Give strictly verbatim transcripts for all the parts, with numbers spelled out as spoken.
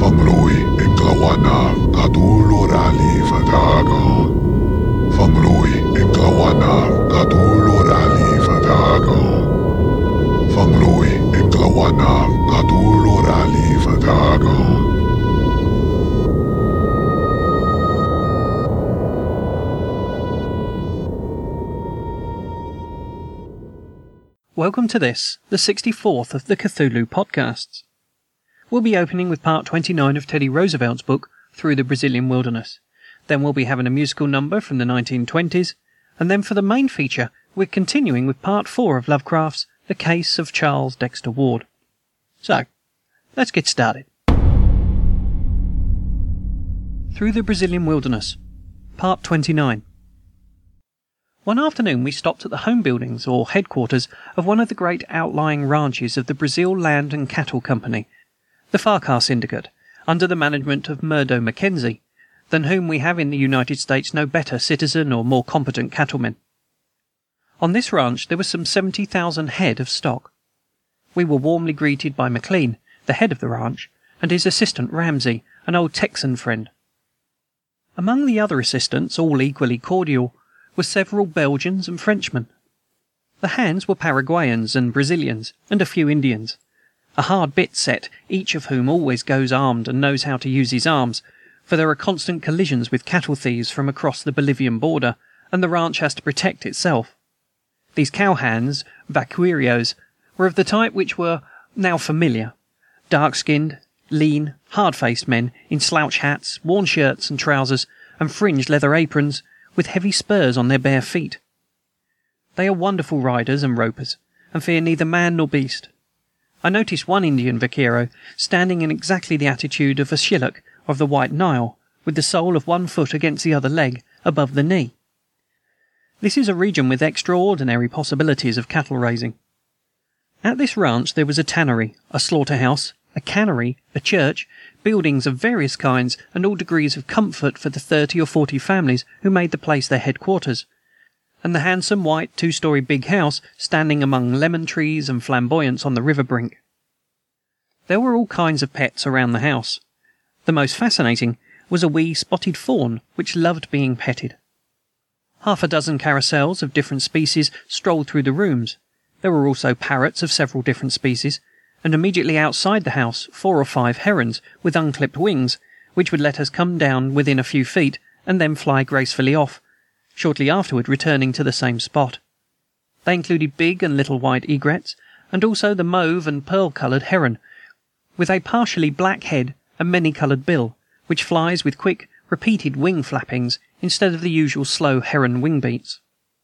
Famlui Inglawana Kadulurali Fadago. Famlui Inglawana Kadulurali Fadago. Famlui Inglawana Kadulurali Fadago. Welcome to this, the sixty-fourth of the Cthulhu podcasts. We'll be opening with part twenty-nine of Teddy Roosevelt's book, Through the Brazilian Wilderness. Then we'll be having a musical number from the nineteen twenties. And then for the main feature, we're continuing with part four of Lovecraft's The Case of Charles Dexter Ward. So, let's get started. Through the Brazilian Wilderness, part twenty-nine. One afternoon we stopped at the home buildings, or headquarters, of one of the great outlying ranches of the Brazil Land and Cattle Company, the Farquhar Syndicate, under the management of Murdo Mackenzie, than whom we have in the United States no better citizen or more competent cattlemen. On this ranch there were some seventy thousand head of stock. We were warmly greeted by McLean, the head of the ranch, and his assistant Ramsey, an old Texan friend. Among the other assistants, all equally cordial, were several Belgians and Frenchmen. The hands were Paraguayans and Brazilians, and a few Indians, a hard bit set, each of whom always goes armed and knows how to use his arms, for there are constant collisions with cattle thieves from across the Bolivian border, and the ranch has to protect itself. These cowhands, vaquerios, were of the type which were now familiar, dark-skinned, lean, hard-faced men in slouch hats, worn shirts and trousers, and fringed leather aprons, with heavy spurs on their bare feet. They are wonderful riders and ropers, and fear neither man nor beast. I noticed one Indian vaquero standing in exactly the attitude of a Shilluk of the White Nile, with the sole of one foot against the other leg, above the knee. This is a region with extraordinary possibilities of cattle raising. At this ranch there was a tannery, a slaughterhouse, a cannery, a church, buildings of various kinds, and all degrees of comfort for the thirty or forty families who made the place their headquarters, and the handsome white two-story big house standing among lemon trees and flamboyants on the river brink. There were all kinds of pets around the house. The most fascinating was a wee spotted fawn which loved being petted. Half a dozen carousels of different species strolled through the rooms. There were also parrots of several different species, and immediately outside the house four or five herons with unclipped wings, which would let us come down within a few feet and then fly gracefully off, shortly afterward returning to the same spot. They included big and little white egrets, and also the mauve and pearl-coloured heron, with a partially black head and many-coloured bill, which flies with quick, repeated wing flappings instead of the usual slow heron wing beats.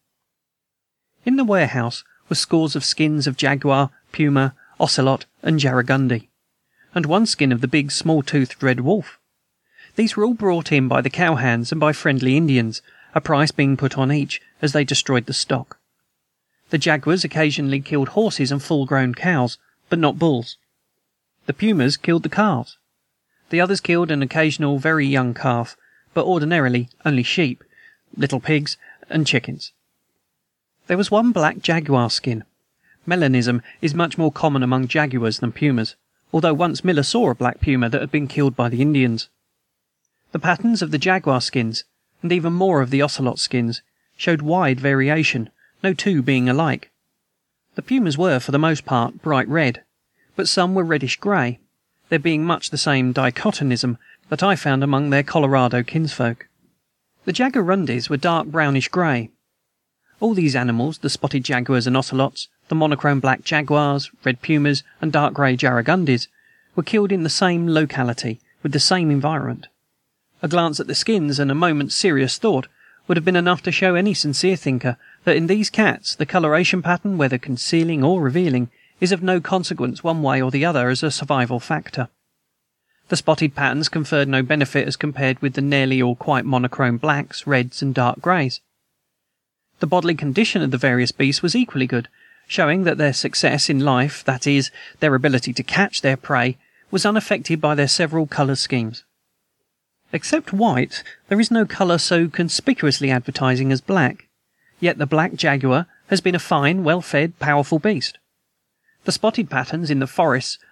In the warehouse were scores of skins of jaguar, puma, ocelot, and jarragundy, and one skin of the big, small-toothed red wolf. These were all brought in by the cowhands and by friendly Indians, a price being put on each, as they destroyed the stock. The jaguars occasionally killed horses and full-grown cows, but not bulls. The pumas killed the calves. The others killed an occasional very young calf, but ordinarily only sheep, little pigs, and chickens. There was one black jaguar skin. Melanism is much more common among jaguars than pumas, although once Miller saw a black puma that had been killed by the Indians. The patterns of the jaguar skins, and even more of the ocelot skins, showed wide variation, no two being alike. The pumas were, for the most part, bright red, but some were reddish-grey, there being much the same dichotomism that I found among their Colorado kinsfolk. The jaguarundis were dark brownish-grey. All these animals, the spotted jaguars and ocelots, the monochrome black jaguars, red pumas, and dark grey jarragundis, were killed in the same locality, with the same environment. A glance at the skins and a moment's serious thought would have been enough to show any sincere thinker that in these cats the coloration pattern, whether concealing or revealing, is of no consequence one way or the other as a survival factor. The spotted patterns conferred no benefit as compared with the nearly or quite monochrome blacks, reds, and dark greys. The bodily condition of the various beasts was equally good, showing that their success in life, that is, their ability to catch their prey, was unaffected by their several colour schemes. Except white, there is no colour so conspicuously advertising as black, yet the black jaguar has been a fine, well-fed, powerful beast. The spotted patterns in the forests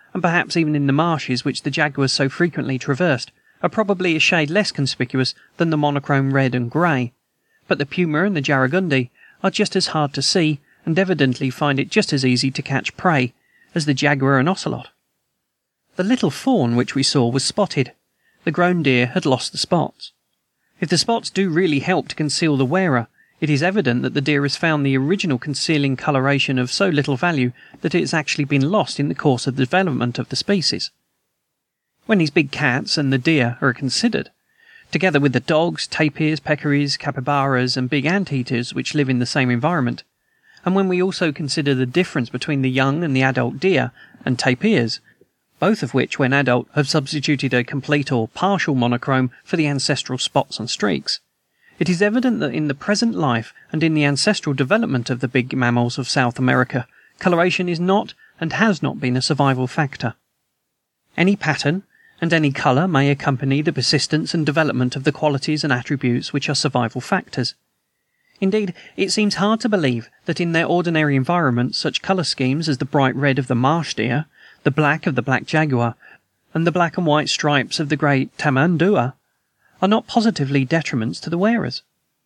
and perhaps even in the marshes which the jaguars so frequently traversed, are probably a shade less conspicuous than the monochrome red and grey, but the puma and the jarragundi are just as hard to see, and evidently find it just as easy to catch prey, as the jaguar and ocelot. The little fawn which we saw was spotted. The grown deer had lost the spots. If the spots do really help to conceal the wearer, it is evident that the deer has found the original concealing coloration of so little value that it has actually been lost in the course of the development of the species. When these big cats and the deer are considered, together with the dogs, tapirs, peccaries, capybaras, and big anteaters which live in the same environment, and when we also consider the difference between the young and the adult deer and tapirs, both of which, when adult, have substituted a complete or partial monochrome for the ancestral spots and streaks, it is evident that in the present life and in the ancestral development of the big mammals of South America, coloration is not and has not been a survival factor. Any pattern and any color may accompany the persistence and development of the qualities and attributes which are survival factors. Indeed, it seems hard to believe that in their ordinary environment such color schemes as the bright red of the marsh deer, the black of the black jaguar, and the black and white stripes of the great tamandua are not positively detriments to the wearers.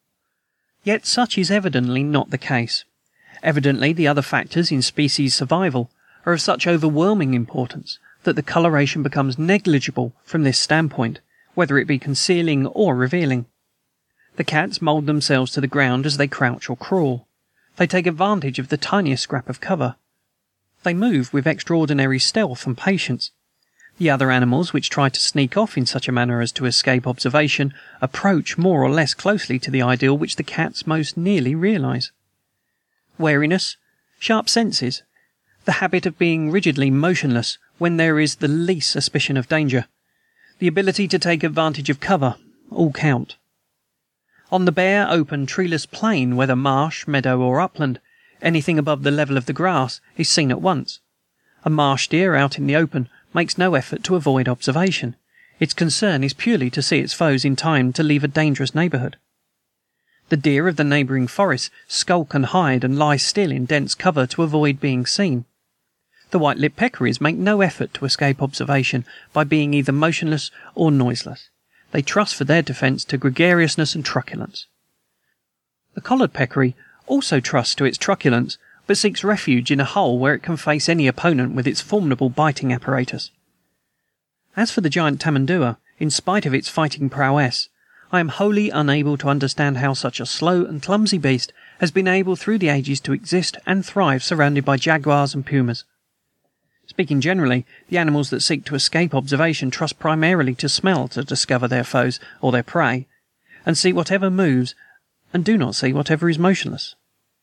Yet such is evidently not the case. Evidently the other factors in species survival are of such overwhelming importance that the coloration becomes negligible from this standpoint, whether it be concealing or revealing. The cats mold themselves to the ground as they crouch or crawl. They take advantage of the tiniest scrap of cover. They move with extraordinary stealth and patience. The other animals which try to sneak off in such a manner as to escape observation approach more or less closely to the ideal which the cats most nearly realize. Wariness, sharp senses, the habit of being rigidly motionless when there is the least suspicion of danger, the ability to take advantage of cover, all count. On the bare, open, treeless plain, whether marsh, meadow, or upland, anything above the level of the grass is seen at once. A marsh deer out in the open makes no effort to avoid observation. Its concern is purely to see its foes in time to leave a dangerous neighborhood. The deer of the neighboring forests skulk and hide and lie still in dense cover to avoid being seen. The white-lipped peccaries make no effort to escape observation by being either motionless or noiseless. They trust for their defense to gregariousness and truculence. The collared peccary also trusts to its truculence, but seeks refuge in a hole where it can face any opponent with its formidable biting apparatus. As for the giant tamandua, in spite of its fighting prowess, I am wholly unable to understand how such a slow and clumsy beast has been able through the ages to exist and thrive surrounded by jaguars and pumas. Speaking generally, the animals that seek to escape observation trust primarily to smell to discover their foes or their prey, and see whatever moves, and do not see whatever is motionless.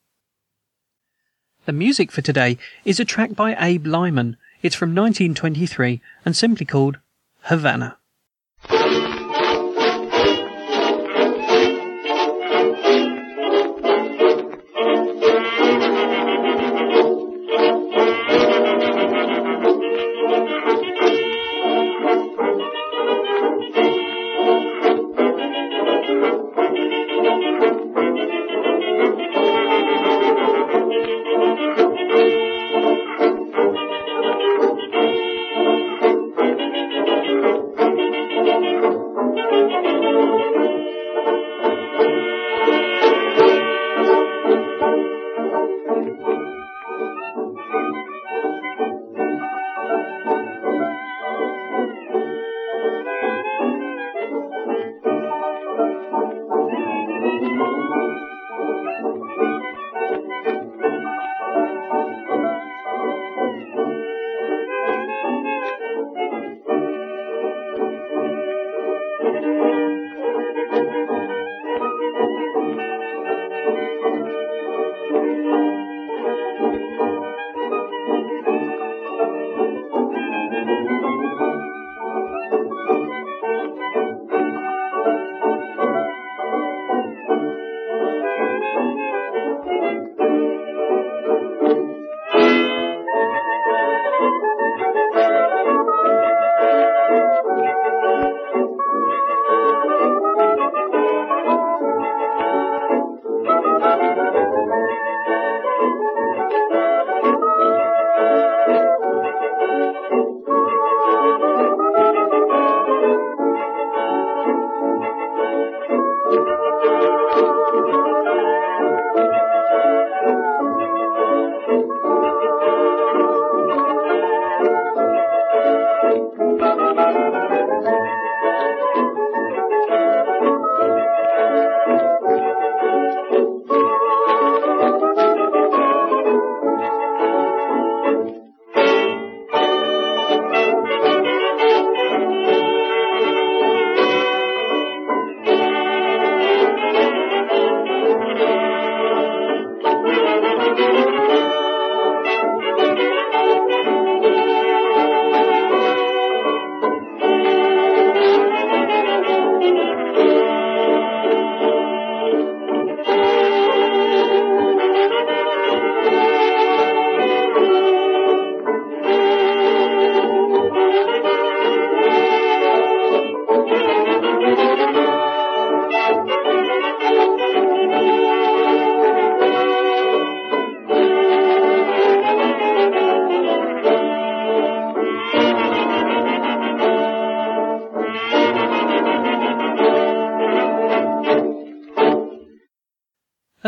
The music for today is a track by Abe Lyman. It's from nineteen twenty-three and simply called Havana. Thank you.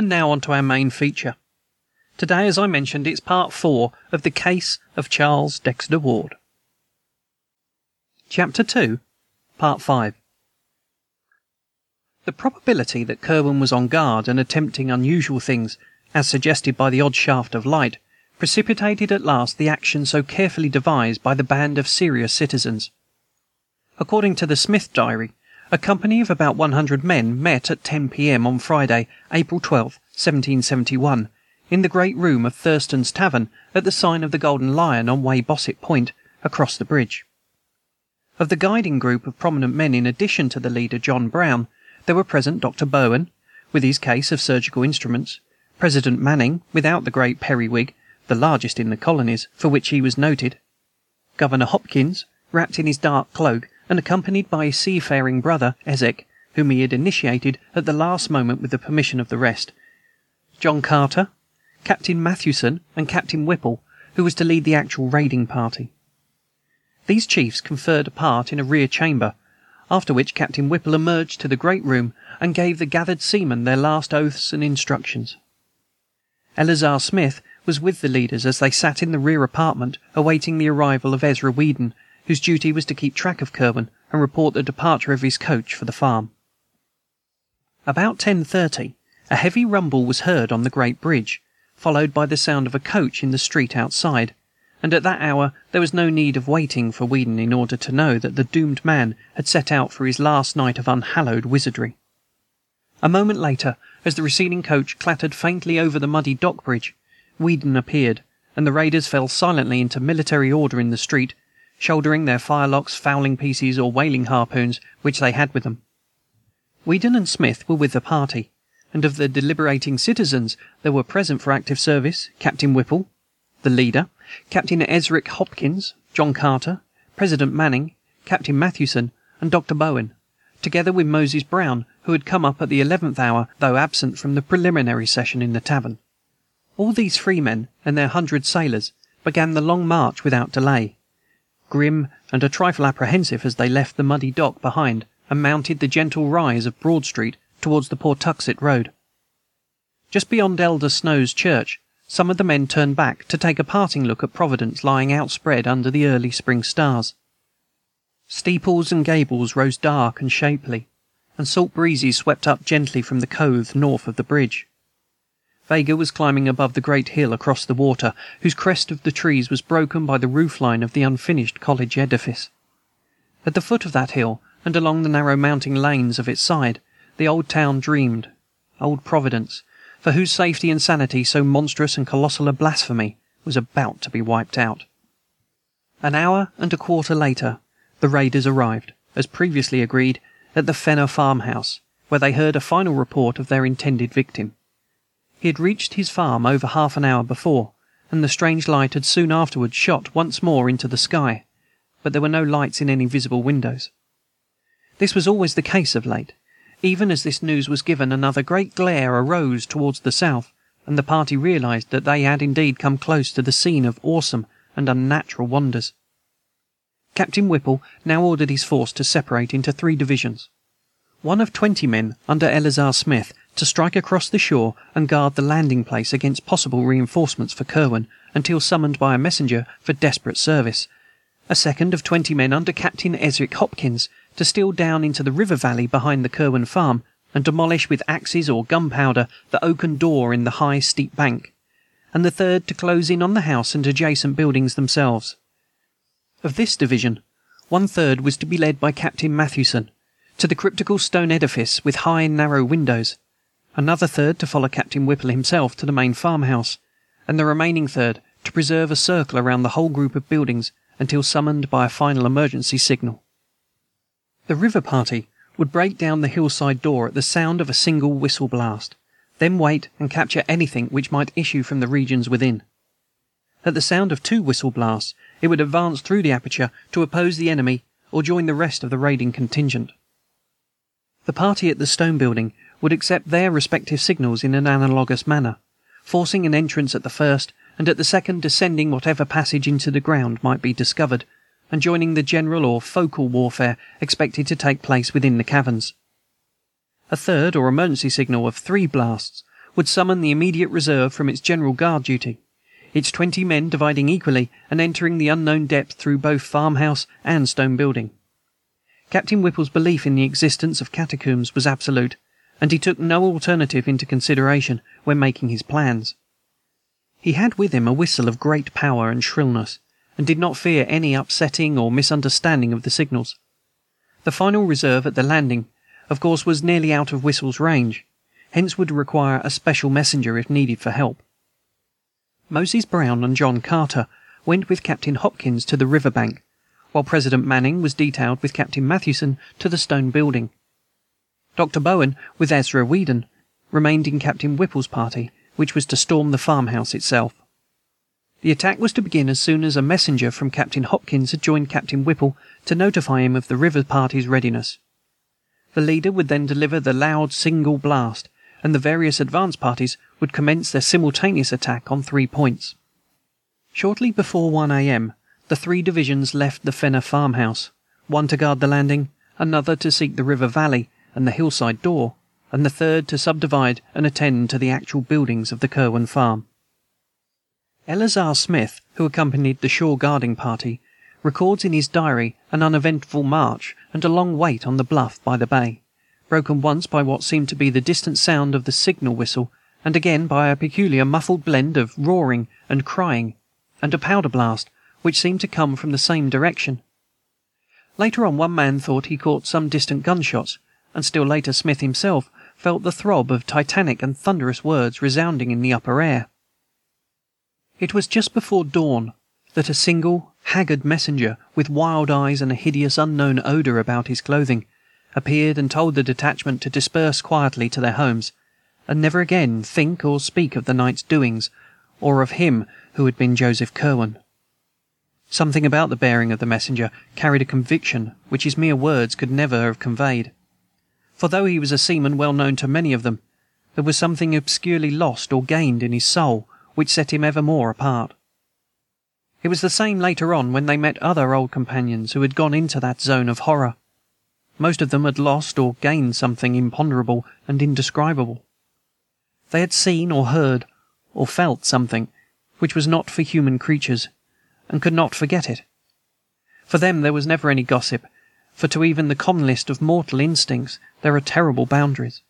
And now on to our main feature. Today, as I mentioned, it's part four of the case of Charles Dexter Ward. Chapter two, Part five. The probability that Kirwan was on guard and attempting unusual things, as suggested by the odd shaft of light, precipitated at last the action so carefully devised by the band of serious citizens. According to the Smith diary, a company of about one hundred men met at ten p.m. on Friday, April twelfth, seventeen seventy-one, in the great room of Thurston's Tavern at the sign of the Golden Lion on Weybosset Point, across the bridge. Of the guiding group of prominent men, in addition to the leader, John Brown, there were present Doctor Bowen, with his case of surgical instruments, President Manning, without the great periwig, the largest in the colonies, for which he was noted, Governor Hopkins, wrapped in his dark cloak, and accompanied by his seafaring brother, Ezek, whom he had initiated at the last moment with the permission of the rest, John Carter, Captain Mathewson, and Captain Whipple, who was to lead the actual raiding party. These chiefs conferred apart in a rear chamber, after which Captain Whipple emerged to the great room and gave the gathered seamen their last oaths and instructions. Eleazar Smith was with the leaders as they sat in the rear apartment awaiting the arrival of Ezra Whedon, whose duty was to keep track of Kirwan and report the departure of his coach for the farm. About ten thirty, a heavy rumble was heard on the great bridge, followed by the sound of a coach in the street outside, and at that hour there was no need of waiting for Whedon in order to know that the doomed man had set out for his last night of unhallowed wizardry. A moment later, as the receding coach clattered faintly over the muddy dock bridge, Whedon appeared, and the raiders fell silently into military order in the street, shouldering their firelocks, fowling pieces, or whaling harpoons which they had with them. Whedon and Smith were with the party, and of the deliberating citizens there were present for active service Captain Whipple, the leader, Captain Ezric Hopkins, John Carter, President Manning, Captain Mathewson, and Doctor Bowen, together with Moses Brown, who had come up at the eleventh hour, though absent from the preliminary session in the tavern. All these freemen and their hundred sailors began the long march without delay, grim and a trifle apprehensive as they left the muddy dock behind and mounted the gentle rise of Broad Street towards the Pawtuxet Road. Just beyond Elder Snow's church, some of the men turned back to take a parting look at Providence lying outspread under the early spring stars. Steeples and gables rose dark and shapely, and salt breezes swept up gently from the cove north of the bridge. Vega was climbing above the great hill across the water, whose crest of the trees was broken by the roof-line of the unfinished college edifice. At the foot of that hill, and along the narrow mounting lanes of its side, the old town dreamed, old Providence, for whose safety and sanity so monstrous and colossal a blasphemy was about to be wiped out. An hour and a quarter later, the raiders arrived, as previously agreed, at the Fenner farmhouse, where they heard a final report of their intended victim. He had reached his farm over half an hour before, and the strange light had soon afterwards shot once more into the sky, but there were no lights in any visible windows. This was always the case of late. Even as this news was given, another great glare arose towards the south, and the party realized that they had indeed come close to the scene of awesome and unnatural wonders. Captain Whipple now ordered his force to separate into three divisions. One of twenty men, under Eleazar Smith, to strike across the shore and guard the landing place against possible reinforcements for Kirwan until summoned by a messenger for desperate service. A second of twenty men, under Captain Ezric Hopkins, to steal down into the river valley behind the Kirwan farm and demolish with axes or gunpowder the oaken door in the high, steep bank, and the third to close in on the house and adjacent buildings themselves. Of this division, one-third was to be led by Captain Mathewson, to the cryptical stone edifice with high, narrow windows, another third to follow Captain Whipple himself to the main farmhouse, and the remaining third to preserve a circle around the whole group of buildings until summoned by a final emergency signal. The river party would break down the hillside door at the sound of a single whistle blast, then wait and capture anything which might issue from the regions within. At the sound of two whistle blasts, it would advance through the aperture to oppose the enemy or join the rest of the raiding contingent. The party at the stone building would accept their respective signals in an analogous manner, forcing an entrance at the first, and at the second descending whatever passage into the ground might be discovered, and joining the general or focal warfare expected to take place within the caverns. A third or emergency signal of three blasts would summon the immediate reserve from its general guard duty, its twenty men dividing equally and entering the unknown depth through both farmhouse and stone building. Captain Whipple's belief in the existence of catacombs was absolute, and he took no alternative into consideration when making his plans. He had with him a whistle of great power and shrillness, and did not fear any upsetting or misunderstanding of the signals. The final reserve at the landing, of course, was nearly out of Whistle's range, hence would require a special messenger if needed for help. Moses Brown and John Carter went with Captain Hopkins to the river bank, while President Manning was detailed with Captain Mathewson to the stone building. Doctor Bowen, with Ezra Whedon, remained in Captain Whipple's party, which was to storm the farmhouse itself. The attack was to begin as soon as a messenger from Captain Hopkins had joined Captain Whipple to notify him of the river party's readiness. The leader would then deliver the loud single blast, and the various advance parties would commence their simultaneous attack on three points. Shortly before one a m, the three divisions left the Fenner farmhouse, one to guard the landing, another to seek the river valley and the hillside door, and the third to subdivide and attend to the actual buildings of the Kirwan farm. Eleazar Smith, who accompanied the shore guarding party, records in his diary an uneventful march and a long wait on the bluff by the bay, broken once by what seemed to be the distant sound of the signal whistle, and again by a peculiar muffled blend of roaring and crying, and a powder blast, which seemed to come from the same direction. Later on, one man thought he caught some distant gunshots, and still later Smith himself felt the throb of titanic and thunderous words resounding in the upper air. It was just before dawn that a single, haggard messenger, with wild eyes and a hideous unknown odor about his clothing, appeared and told the detachment to disperse quietly to their homes, and never again think or speak of the night's doings, or of him who had been Joseph Kirwan. Something about the bearing of the messenger carried a conviction which his mere words could never have conveyed. For though he was a seaman well known to many of them, there was something obscurely lost or gained in his soul which set him ever more apart. It was the same later on when they met other old companions who had gone into that zone of horror. Most of them had lost or gained something imponderable and indescribable. They had seen or heard or felt something which was not for human creatures, and could not forget it. For them there was never any gossip, for to even the commonest of mortal instincts there are terrible boundaries.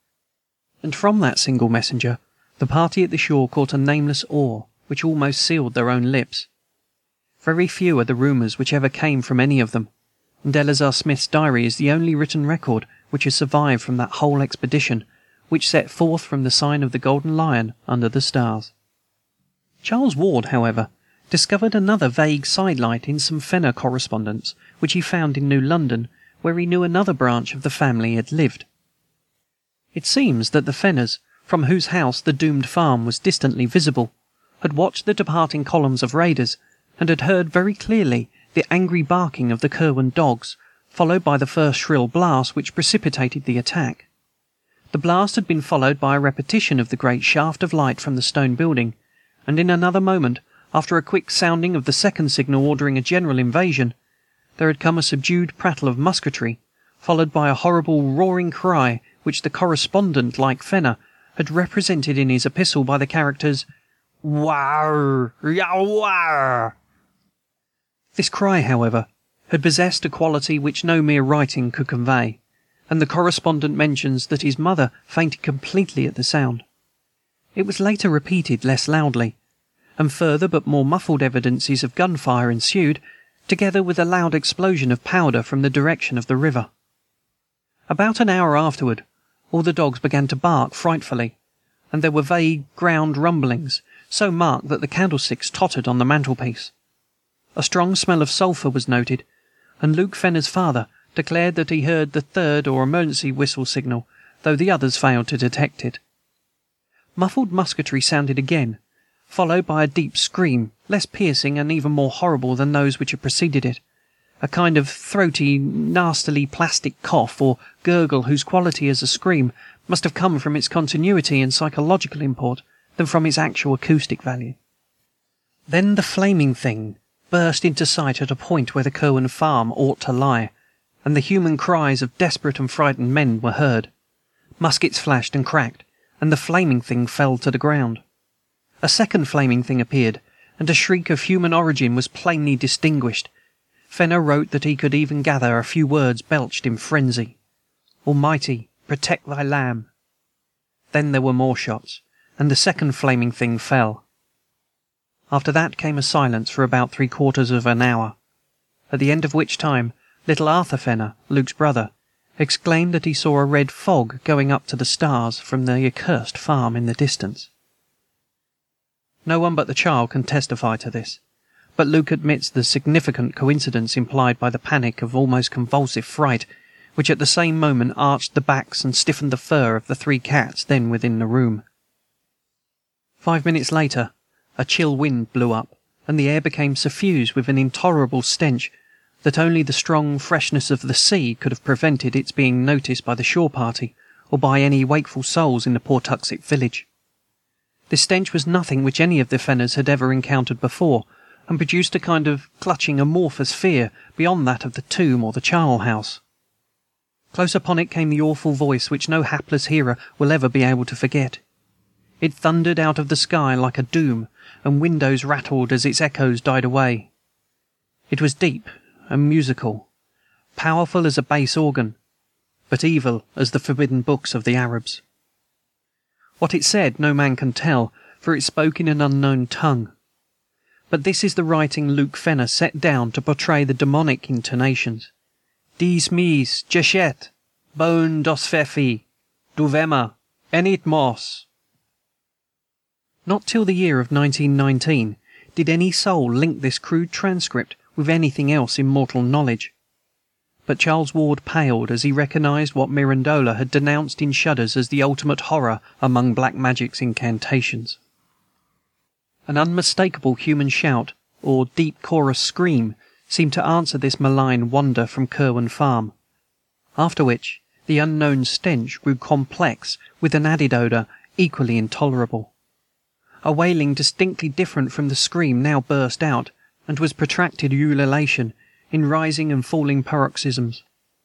And from that single messenger the party at the shore caught a nameless awe which almost sealed their own lips. Very few are the rumors which ever came from any of them, and Eleazar Smith's diary is the only written record which has survived from that whole expedition, which set forth from the sign of the Golden Lion under the stars. Charles Ward, however, discovered another vague sidelight in some Fenner correspondence which he found in New London, where he knew another branch of the family had lived. It seems that the Fenners, from whose house the doomed farm was distantly visible, had watched the departing columns of raiders, and had heard very clearly the angry barking of the Kirwan dogs, followed by the first shrill blast which precipitated the attack. The blast had been followed by a repetition of the great shaft of light from the stone building, and in another moment, after a quick sounding of the second signal ordering a general invasion, there had come a subdued prattle of musketry, followed by a horrible roaring cry which the correspondent, like Fenner, had represented in his epistle by the characters "War, yawar." This cry, however, had possessed a quality which no mere writing could convey, and the correspondent mentions that his mother fainted completely at the sound. It was later repeated less loudly, and further but more muffled evidences of gunfire ensued, together with a loud explosion of powder from the direction of the river. About an hour afterward, all the dogs began to bark frightfully, and there were vague ground rumblings, so marked that the candlesticks tottered on the mantelpiece. A strong smell of sulphur was noted, and Luke Fenner's father declared that he heard the third or emergency whistle signal, though the others failed to detect it. Muffled musketry sounded again, followed by a deep scream, less piercing and even more horrible than those which had preceded it, a kind of throaty, nastily plastic cough or gurgle whose quality as a scream must have come from its continuity and psychological import than from its actual acoustic value. Then the flaming thing burst into sight at a point where the Kirwan farm ought to lie, and the human cries of desperate and frightened men were heard. Muskets flashed and cracked, and the flaming thing fell to the ground. A second flaming thing appeared, and a shriek of human origin was plainly distinguished. Fenner wrote that he could even gather a few words belched in frenzy. "Almighty, protect thy lamb." Then there were more shots, and the second flaming thing fell. After that came a silence for about three quarters of an hour, at the end of which time little Arthur Fenner, Luke's brother, exclaimed that he saw a red fog going up to the stars from the accursed farm in the distance. No one but the child can testify to this, but Luke admits the significant coincidence implied by the panic of almost convulsive fright which at the same moment arched the backs and stiffened the fur of the three cats then within the room. Five minutes later, a chill wind blew up, and the air became suffused with an intolerable stench that only the strong freshness of the sea could have prevented its being noticed by the shore party or by any wakeful souls in the Pawtuxet village. This stench was nothing which any of the Fenners had ever encountered before, and produced a kind of clutching amorphous fear beyond that of the tomb or the charnel house. Close upon it came the awful voice which no hapless hearer will ever be able to forget. It thundered out of the sky like a doom, and windows rattled as its echoes died away. It was deep and musical, powerful as a bass organ, but evil as the forbidden books of the Arabs. What it said no man can tell, for it spoke in an unknown tongue. But this is the writing Luke Fenner set down to portray the demonic intonations. Dies mis, jeshet, bon dos fefi, duvema, enit mos. Not till the year of nineteen nineteen did any soul link this crude transcript with anything else in mortal knowledge. But Charles Ward paled as he recognized what Mirandola had denounced in shudders as the ultimate horror among black magic's incantations. An unmistakable human shout, or deep chorus scream, seemed to answer this malign wonder from Kirwan Farm, after which the unknown stench grew complex with an added odour equally intolerable. A wailing distinctly different from the scream now burst out, and was protracted ululation in rising and falling paroxysms.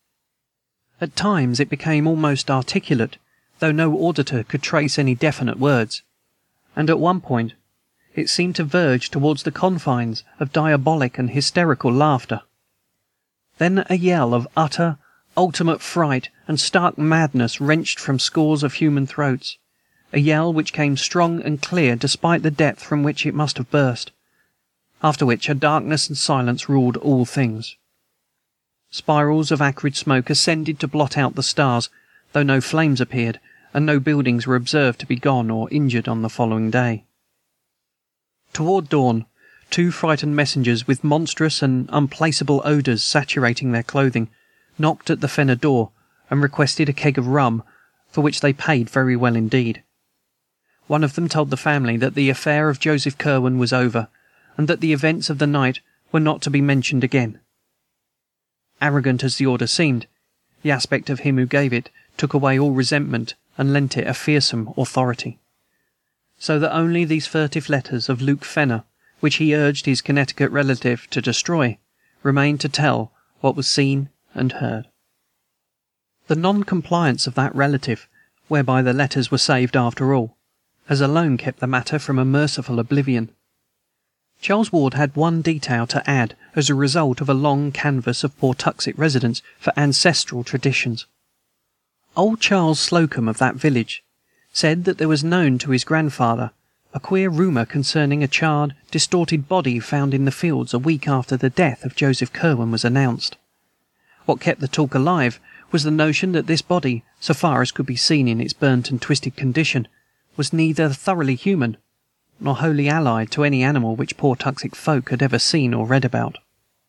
At times it became almost articulate, though no auditor could trace any definite words, and at one point it seemed to verge towards the confines of diabolic and hysterical laughter. Then a yell of utter, ultimate fright and stark madness wrenched from scores of human throats, a yell which came strong and clear despite the depth from which it must have burst, after which a darkness and silence ruled all things. Spirals of acrid smoke ascended to blot out the stars, though no flames appeared, and no buildings were observed to be gone or injured on the following day. Toward dawn, two frightened messengers with monstrous and unplaceable odours saturating their clothing knocked at the Fenner door and requested a keg of rum, for which they paid very well indeed. One of them told the family that the affair of Joseph Kirwan was over, and that the events of the night were not to be mentioned again. Arrogant as the order seemed, the aspect of him who gave it took away all resentment and lent it a fearsome authority. So that only these furtive letters of Luke Fenner, which he urged his Connecticut relative to destroy, remained to tell what was seen and heard. The non-compliance of that relative, whereby the letters were saved after all, has alone kept the matter from a merciful oblivion. Charles Ward had one detail to add as a result of a long canvass of Pawtuxet residents for ancestral traditions. Old Charles Slocum of that village said that there was known to his grandfather a queer rumour concerning a charred, distorted body found in the fields a week after the death of Joseph Kirwan was announced. What kept the talk alive was the notion that this body, so far as could be seen in its burnt and twisted condition, was neither thoroughly human nor wholly allied to any animal which Pawtuxet folk had ever seen or read about.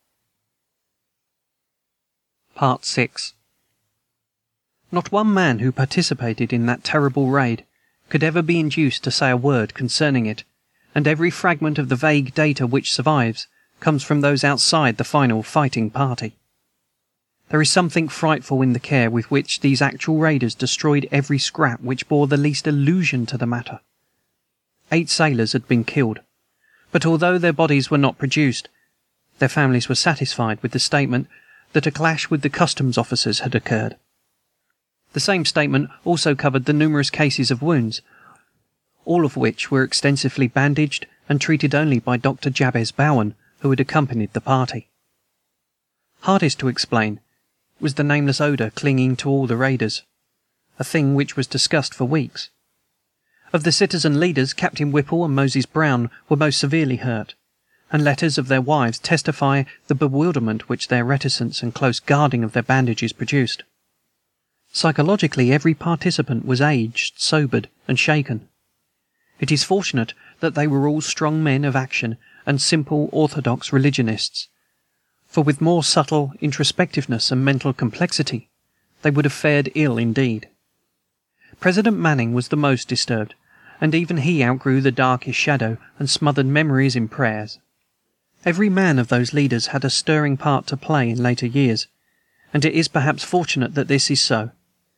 Part six. Not one man who participated in that terrible raid could ever be induced to say a word concerning it, and every fragment of the vague data which survives comes from those outside the final fighting party. There is something frightful in the care with which these actual raiders destroyed every scrap which bore the least allusion to the matter. Eight sailors had been killed, but although their bodies were not produced, their families were satisfied with the statement that a clash with the customs officers had occurred. The same statement also covered the numerous cases of wounds, all of which were extensively bandaged and treated only by Doctor Jabez Bowen, who had accompanied the party. Hardest to explain was the nameless odor clinging to all the raiders, a thing which was discussed for weeks. Of the citizen leaders, Captain Whipple and Moses Brown were most severely hurt, and letters of their wives testify the bewilderment which their reticence and close guarding of their bandages produced. Psychologically, every participant was aged, sobered, and shaken. It is fortunate that they were all strong men of action and simple orthodox religionists, for with more subtle introspectiveness and mental complexity they would have fared ill indeed. President Manning was the most disturbed, and even he outgrew the darkest shadow and smothered memories in prayers. Every man of those leaders had a stirring part to play in later years, and it is perhaps fortunate that this is so.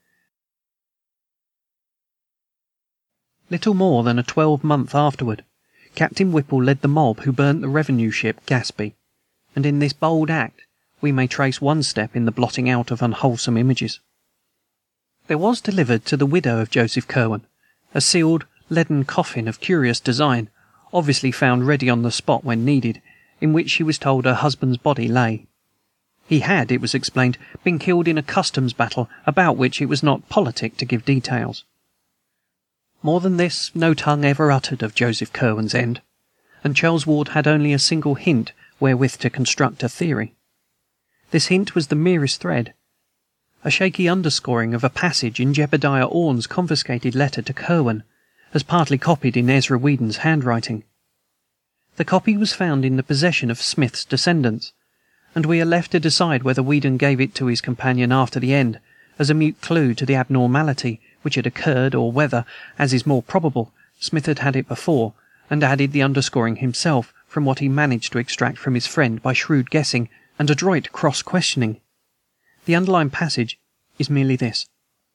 Little more than a twelvemonth afterward, Captain Whipple led the mob who burnt the revenue ship Gaspee, and in this bold act we may trace one step in the blotting out of unwholesome images. There was delivered to the widow of Joseph Curwen a sealed leaden coffin of curious design, obviously found ready on the spot when needed, in which she was told her husband's body lay. He had, it was explained, been killed in a customs battle about which it was not politic to give details. More than this no tongue ever uttered of Joseph Curwen's end, and Charles Ward had only a single hint wherewith to construct a theory. This hint was the merest thread, a shaky underscoring of a passage in Jebediah Orne's confiscated letter to Curwen, as partly copied in Ezra Whedon's handwriting. The copy was found in the possession of Smith's descendants, and we are left to decide whether Whedon gave it to his companion after the end, as a mute clue to the abnormality which had occurred, or whether, as is more probable, Smith had had it before, and added the underscoring himself from what he managed to extract from his friend by shrewd guessing and adroit cross-questioning. The underlined passage is merely this: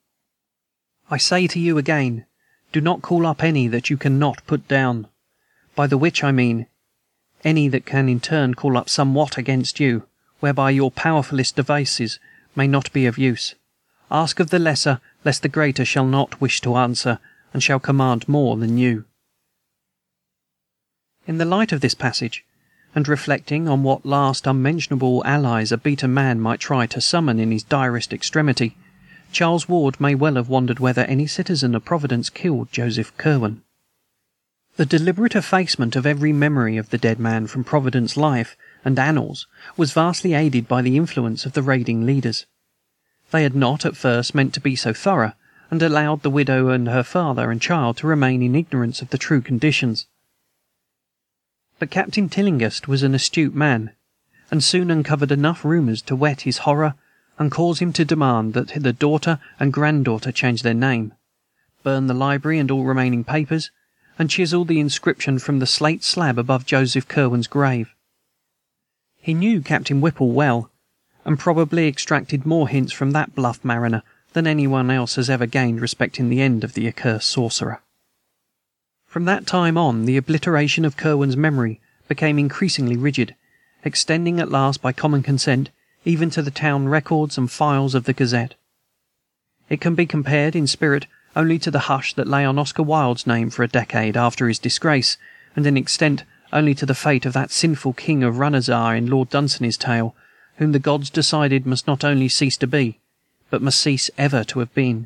I say to you again, do not call up any that you cannot put down, by the which I mean any that can in turn call up somewhat against you, whereby your powerfulest devices may not be of use. Ask of the lesser, lest the greater shall not wish to answer, and shall command more than you. In the light of this passage, and reflecting on what last unmentionable allies a beaten man might try to summon in his direst extremity, Charles Ward may well have wondered whether any citizen of Providence killed Joseph Curwen. The deliberate effacement of every memory of the dead man from Providence life and annals was vastly aided by the influence of the raiding leaders. They had not, at first, meant to be so thorough, and allowed the widow and her father and child to remain in ignorance of the true conditions. But Captain Tillinghast was an astute man, and soon uncovered enough rumors to whet his horror and cause him to demand that the daughter and granddaughter change their name, burn the library and all remaining papers, and chisel the inscription from the slate slab above Joseph Curwen's grave. He knew Captain Whipple well, and probably extracted more hints from that bluff mariner than anyone else has ever gained respecting the end of the accursed sorcerer. From that time on, the obliteration of Curwen's memory became increasingly rigid, extending at last by common consent even to the town records and files of the Gazette. It can be compared in spirit only to the hush that lay on Oscar Wilde's name for a decade after his disgrace, and in extent only to the fate of that sinful king of Runazar in Lord Dunsany's tale, whom the gods decided must not only cease to be, but must cease ever to have been.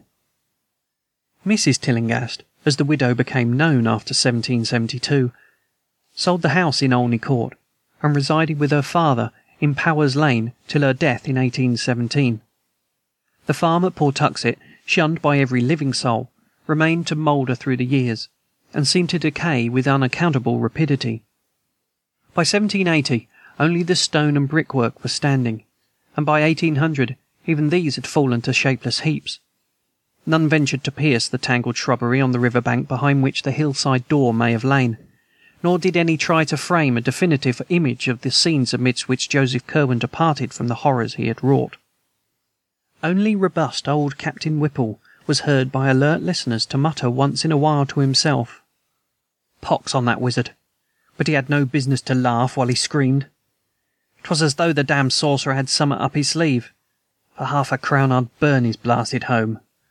Missus Tillinghast, as the widow became known after seventeen seventy-two, sold the house in Olney Court, and resided with her father in Powers Lane till her death in eighteen seventeen. The farm at Pawtuxet, shunned by every living soul, remained to moulder through the years, and seemed to decay with unaccountable rapidity. By seventeen eighty only the stone and brickwork were standing, and by eighteen hundred even these had fallen to shapeless heaps. None ventured to pierce the tangled shrubbery on the river bank behind which the hillside door may have lain, nor did any try to frame a definitive image of the scenes amidst which Joseph Curwen departed from the horrors he had wrought. Only robust old Captain Whipple was heard by alert listeners to mutter once in a while to himself, "Pox on that wizard, but he had no business to laugh while he screamed. 'Twas as though the damned sorcerer had summat up his sleeve. For half a crown I'd burn his blasted home.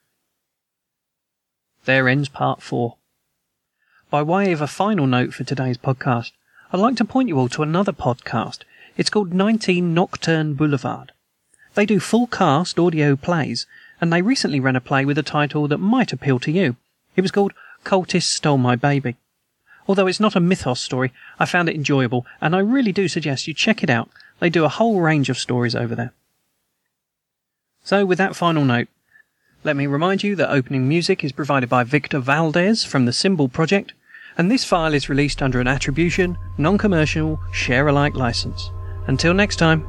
There ends part four. By way of a final note for today's podcast, I'd like to point you all to another podcast. It's called nineteen Nocturne Boulevard. They do full-cast audio plays, and they recently ran a play with a title that might appeal to you. It was called Cultists Stole My Baby. Although it's not a mythos story, I found it enjoyable, and I really do suggest you check it out. They do a whole range of stories over there. So, with that final note, let me remind you that opening music is provided by Victor Valdez from the Symbol Project, and this file is released under an attribution, non-commercial, share-alike license. Until next time.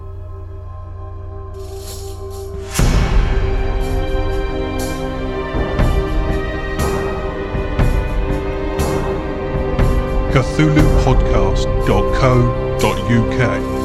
Cthulhu Podcast dot co dot U K